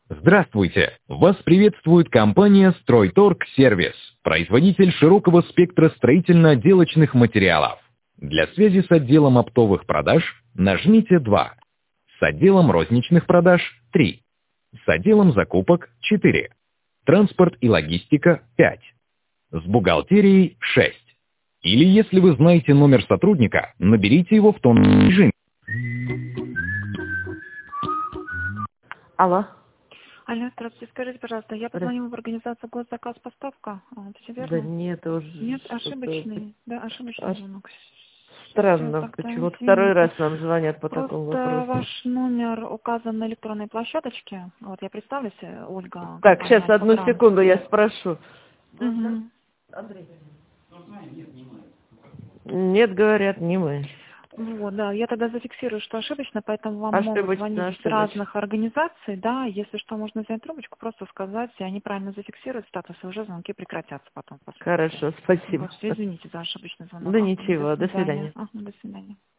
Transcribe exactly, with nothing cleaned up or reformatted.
Здравствуйте! Вас приветствует компания «Стройторг Сервис», производитель широкого спектра строительно-отделочных материалов. Для связи с отделом оптовых продаж нажмите два. С отделом розничных продаж– три. С отделом закупок– четыре. Транспорт и логистика– пять. С бухгалтерией– шесть. Или если вы знаете номер сотрудника, наберите его в тонном режиме. Алло. Алло, здравствуйте. Скажите, пожалуйста, я позвонила в организацию госзаказ поставка. А, это все верно? Да нет, уже... Нет, что-то ошибочный. Да, ошибочный Аш- звонок. Странно, Всё, тогда почему-то извините. второй раз нам звонят по Просто такому вопросу. ваш номер указан на электронной площадочке. Вот я представлюсь, Ольга. Так, компания сейчас, одну «Альфа-Грант». секунду, я спрошу. Мгм. Нет, говорят, не мы. Вот, да, я тогда зафиксирую, что ошибочно, поэтому вам могут Ошибочно, звонить с ошибочно. разных организаций, да, если что, можно взять трубочку, просто сказать, и они правильно зафиксируют статус, и уже звонки прекратятся потом. Хорошо, спасибо. Вот, все, извините за ошибочный звонок. Да Ага, ничего, до свидания. Ага, до свидания.